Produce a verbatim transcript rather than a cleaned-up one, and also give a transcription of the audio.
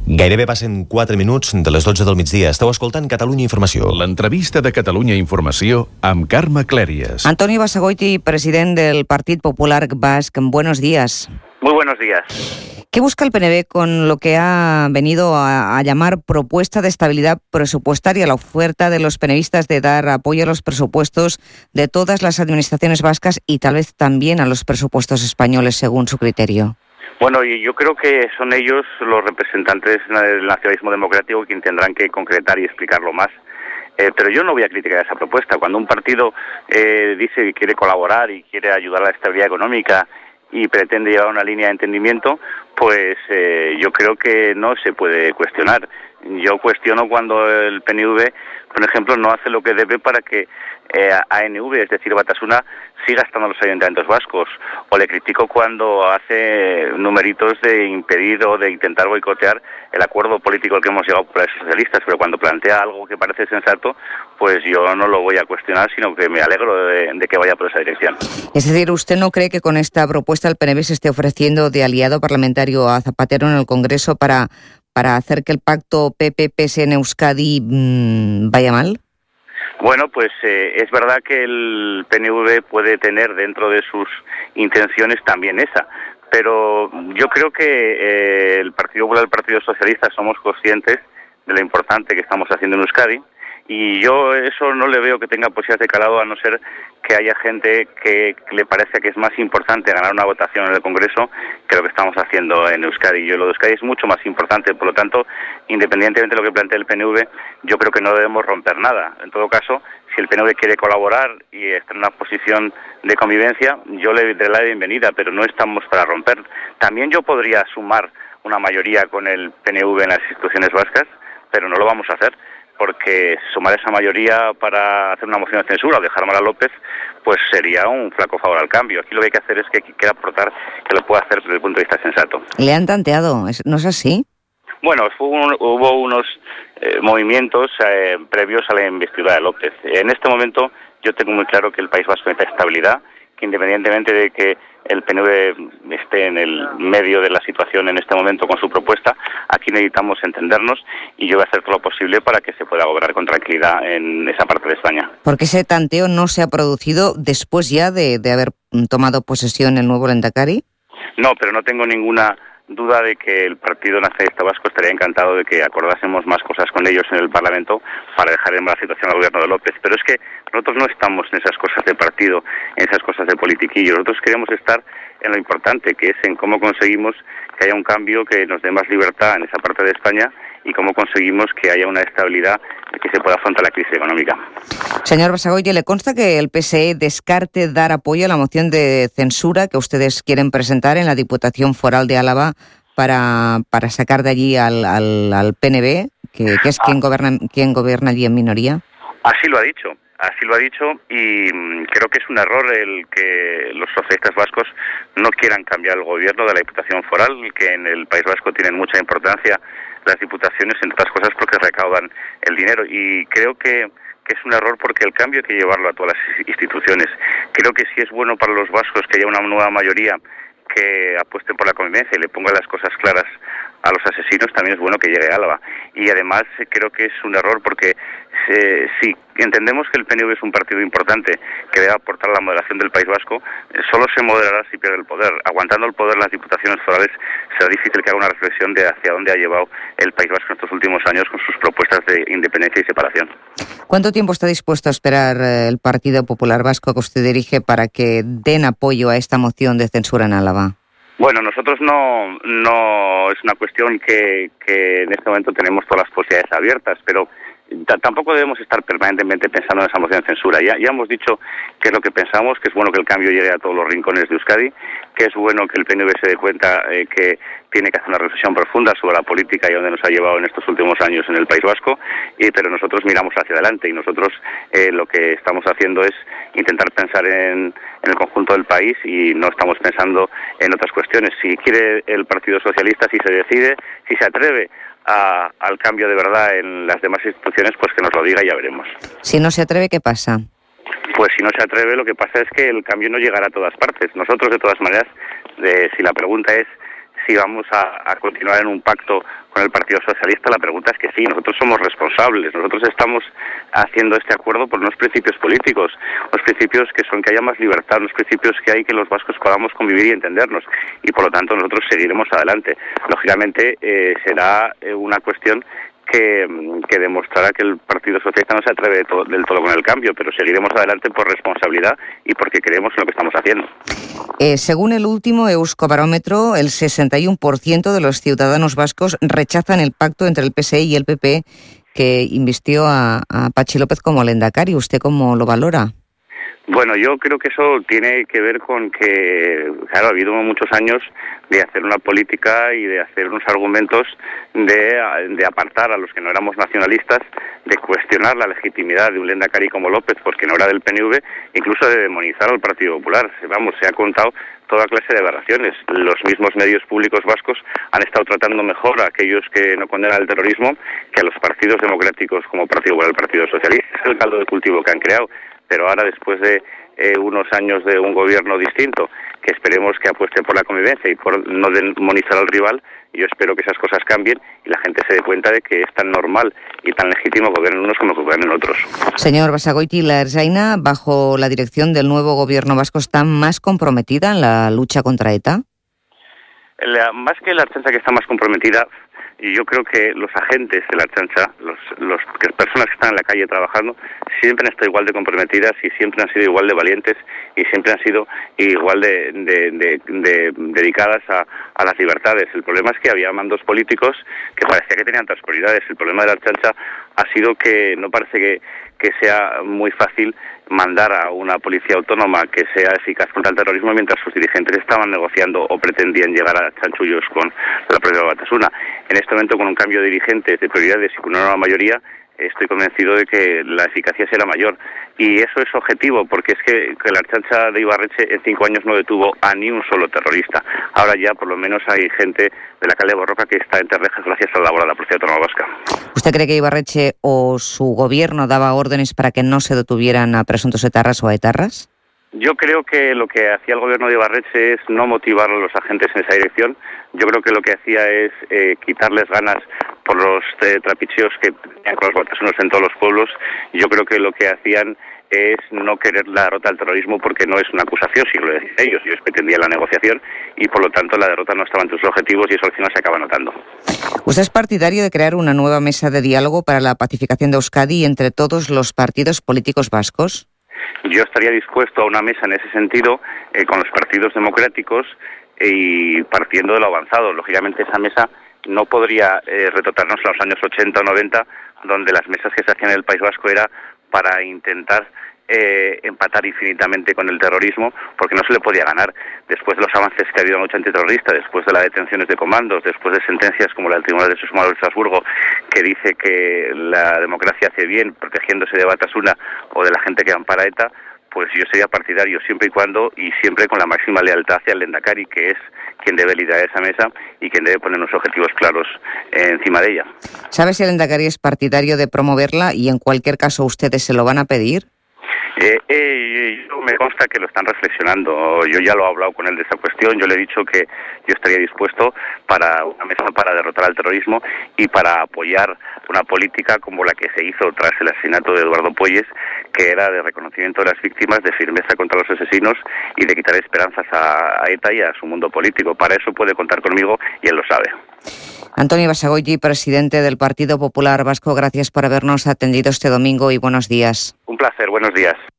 Gairebé passen quatre minuts de les dotze del migdia. Esteu escoltant Catalunya Informació. L'entrevista de Catalunya Informació amb Carme Clèries. Antonio Basagoiti, president del Partido Popular Basc. Buenos días. Muy buenos días. ¿Qué busca el P N V con lo que ha venido a, a llamar propuesta de estabilidad presupuestaria, la oferta de los penevistas de dar apoyo a los presupuestos de todas las administraciones vascas y tal vez también a los presupuestos españoles, según su criterio? Bueno, y yo creo que son ellos los representantes del nacionalismo democrático quienes tendrán que concretar y explicarlo más. Eh, pero yo no voy a criticar esa propuesta. Cuando un partido eh, dice que quiere colaborar y quiere ayudar a la estabilidad económica y pretende llevar una línea de entendimiento, pues eh, yo creo que no se puede cuestionar. Yo cuestiono cuando el P N V, por ejemplo, no hace lo que debe para que eh, A N V, es decir, Batasuna, siga estando en los ayuntamientos vascos, o le critico cuando hace numeritos de impedir o de intentar boicotear el acuerdo político al que hemos llegado por los socialistas, pero cuando plantea algo que parece sensato, pues yo no lo voy a cuestionar, sino que me alegro de, de que vaya por esa dirección. Es decir, ¿usted no cree que con esta propuesta el P N V se esté ofreciendo de aliado parlamentario a Zapatero en el Congreso para, para hacer que el pacto P P P S en Euskadi mmm, vaya mal? Bueno, pues eh, es verdad que el P N V puede tener dentro de sus intenciones también esa, pero yo creo que eh, el Partido Popular y el Partido Socialista somos conscientes de lo importante que estamos haciendo en Euskadi, y yo eso no le veo que tenga posibilidades de calado, a no ser que haya gente que le parece que es más importante ganar una votación en el Congreso que lo que estamos haciendo en Euskadi. Yo lo de Euskadi es mucho más importante, por lo tanto, independientemente de lo que plantee el P N V, yo creo que no debemos romper nada. En todo caso, si el P N V quiere colaborar y está en una posición de convivencia, yo le daré la bienvenida, pero no estamos para romper. También yo podría sumar una mayoría con el P N V en las instituciones vascas, pero no lo vamos a hacer, porque sumar esa mayoría para hacer una moción de censura o dejar mal a López, pues sería un flaco favor al cambio. Aquí lo que hay que hacer es que quien quiera aportar, que lo pueda hacer desde el punto de vista sensato. ¿Le han tanteado? ¿No es así? Bueno, hubo, hubo unos eh, movimientos eh, previos a la investidura de López. En este momento yo tengo muy claro que el País Vasco necesita estabilidad, que independientemente de que el P N V esté en el medio de la situación en este momento con su propuesta, aquí necesitamos entendernos, y yo voy a hacer todo lo posible para que se pueda gobernar con tranquilidad en esa parte de España. ¿Por qué ese tanteo no se ha producido después ya de, de haber tomado posesión el nuevo Lehendakari? No, pero no tengo ninguna duda de que el Partido Nacionalista Vasco estaría encantado de que acordásemos más cosas con ellos en el Parlamento para dejar en mala situación al gobierno de López. Pero es que nosotros no estamos en esas cosas de partido, en esas cosas de politiquillo. Nosotros queremos estar en lo importante, que es en cómo conseguimos que haya un cambio que nos dé más libertad en esa parte de España y cómo conseguimos que haya una estabilidad que se pueda afrontar la crisis económica. Señor Basagoiti, ¿le consta que el P S E descarte dar apoyo a la moción de censura que ustedes quieren presentar en la Diputación Foral de Álava para, para sacar de allí al, al, al P N V, que, que es quien gobierna, quien gobierna allí en minoría? Así lo ha dicho. Así lo ha dicho, y creo que es un error el que los socialistas vascos no quieran cambiar el gobierno de la Diputación Foral, que en el País Vasco tienen mucha importancia las diputaciones, entre otras cosas porque recaudan el dinero, y creo que, que es un error porque el cambio hay que llevarlo a todas las instituciones. Creo que sí es bueno para los vascos que haya una nueva mayoría que apueste por la convivencia y le ponga las cosas claras a los asesinos, también es bueno que llegue a Álava. Y además creo que es un error porque eh, si entendemos que el P N V es un partido importante que debe aportar a la moderación del País Vasco, eh, solo se moderará si pierde el poder. Aguantando el poder en las diputaciones forales será difícil que haga una reflexión de hacia dónde ha llevado el País Vasco en estos últimos años con sus propuestas de independencia y separación. ¿Cuánto tiempo está dispuesto a esperar el Partido Popular Vasco que usted dirige para que den apoyo a esta moción de censura en Álava? Bueno, nosotros no, no es una cuestión que, que en este momento tenemos todas las posibilidades abiertas, pero t- tampoco debemos estar permanentemente pensando en esa moción de censura. Ya, ya hemos dicho qué es lo que pensamos, que es bueno que el cambio llegue a todos los rincones de Euskadi, que es bueno que el P N V se dé cuenta eh, que tiene que hacer una reflexión profunda sobre la política y dónde nos ha llevado en estos últimos años en el País Vasco, y, pero nosotros miramos hacia adelante y nosotros eh, lo que estamos haciendo es intentar pensar en, en el conjunto del país y no estamos pensando en otras cuestiones. Si quiere el Partido Socialista, si se decide, si se atreve a, al cambio de verdad en las demás instituciones, pues que nos lo diga y ya veremos. Si no se atreve, ¿qué pasa? Pues si no se atreve, lo que pasa es que el cambio no llegará a todas partes. Nosotros, de todas maneras, de, si la pregunta es si vamos a, a continuar en un pacto con el Partido Socialista. La pregunta es que sí, nosotros somos responsables, nosotros estamos haciendo este acuerdo por unos principios políticos, unos principios que son que haya más libertad, unos principios que hay que los vascos podamos convivir y entendernos, y por lo tanto nosotros seguiremos adelante. Lógicamente eh, será eh, una cuestión que, que demostrará que el Partido Socialista no se atreve de to- del todo con el cambio, pero seguiremos adelante por responsabilidad y porque creemos en lo que estamos haciendo. Eh, según el último Euskobarómetro, el sesenta y uno por ciento de los ciudadanos vascos rechazan el pacto entre el P S E y el P P que invistió a, a Patxi López como lehendakari. ¿Usted cómo lo valora? Bueno, yo creo que eso tiene que ver con que, claro, ha habido muchos años de hacer una política y de hacer unos argumentos de, de apartar a los que no éramos nacionalistas, de cuestionar la legitimidad de un lehendakari como López, porque no era del P N V, incluso de demonizar al Partido Popular. Vamos, se ha contado toda clase de aberraciones. Los mismos medios públicos vascos han estado tratando mejor a aquellos que no condenan el terrorismo que a los partidos democráticos como Partido Popular y el Partido Socialista. Es el caldo de cultivo que han creado. Pero ahora, después de eh, unos años de un gobierno distinto, que esperemos que apueste por la convivencia y por no demonizar al rival, yo espero que esas cosas cambien y la gente se dé cuenta de que es tan normal y tan legítimo gobiernen unos como gobiernen otros. Señor Basagoiti, la Ertzaina, bajo la dirección del nuevo gobierno vasco, ¿está más comprometida en la lucha contra ETA? La, más que la Ertzaintza, que está más comprometida, y yo creo que los agentes de la Ertzaintza, los, los, las personas que están en la calle trabajando, siempre han estado igual de comprometidas y siempre han sido igual de valientes y siempre han sido igual de, de, de, de dedicadas a, a las libertades. El problema es que había mandos políticos que parecía que tenían otras prioridades. El problema de la Ertzaintza ha sido que no parece que, que sea muy fácil mandar a una policía autónoma que sea eficaz contra el terrorismo mientras sus dirigentes estaban negociando o pretendían llegar a chanchullos con la propia Batasuna. En este momento, con un cambio de dirigentes, de prioridades y con una nueva mayoría, estoy convencido de que la eficacia será mayor. Y eso es objetivo, porque es que, que la Ertzaintza de Ibarretxe en cinco años no detuvo a ni un solo terrorista. Ahora ya, por lo menos, hay gente de la calle Borroca que está entre rejas gracias a la labor de la Policía Autónoma Vasca. ¿Usted cree que Ibarretxe o su gobierno daba órdenes para que no se detuvieran a presuntos etarras o a etarras? Yo creo que lo que hacía el gobierno de Ibarretxe es no motivar a los agentes en esa dirección. Yo creo que lo que hacía es eh, quitarles ganas por los eh, trapicheos que tenían con los batasunos en todos los pueblos. Yo creo que lo que hacían es no querer la derrota del terrorismo porque no es una acusación, si lo decían ellos. Ellos pretendían la negociación y por lo tanto la derrota no estaba entre sus objetivos y eso al final se acaba notando. ¿Usted es partidario de crear una nueva mesa de diálogo para la pacificación de Euskadi entre todos los partidos políticos vascos? Yo estaría dispuesto a una mesa en ese sentido eh, con los partidos democráticos eh, y partiendo de lo avanzado. Lógicamente esa mesa no podría eh, retrotraernos a los años ochenta o noventa, donde las mesas que se hacían en el País Vasco era para intentar eh, empatar infinitamente con el terrorismo, porque no se le podía ganar. Después de los avances que ha habido en la lucha antiterrorista, después de las detenciones de comandos, después de sentencias como la del Tribunal de Derechos Humanos de Estrasburgo, que dice que la democracia hace bien protegiéndose de Batasuna o de la gente que ampara ETA, pues yo sería partidario siempre y cuando y siempre con la máxima lealtad hacia el lehendakari, que es quien debe liderar esa mesa y quien debe poner unos objetivos claros eh, encima de ella. ¿Sabe si el lehendakari es partidario de promoverla y en cualquier caso ustedes se lo van a pedir? Eh, eh, yo me consta que lo están reflexionando. Yo ya lo he hablado con él de esa cuestión. Yo le he dicho que yo estaría dispuesto para una mesa para derrotar al terrorismo y para apoyar una política como la que se hizo tras el asesinato de Eduardo Puelles, que era de reconocimiento de las víctimas, de firmeza contra los asesinos y de quitar esperanzas a, a ETA y a su mundo político. Para eso puede contar conmigo y él lo sabe. Antonio Basagoiti, presidente del Partido Popular Vasco, gracias por habernos atendido este domingo y buenos días. Un placer, buenos días.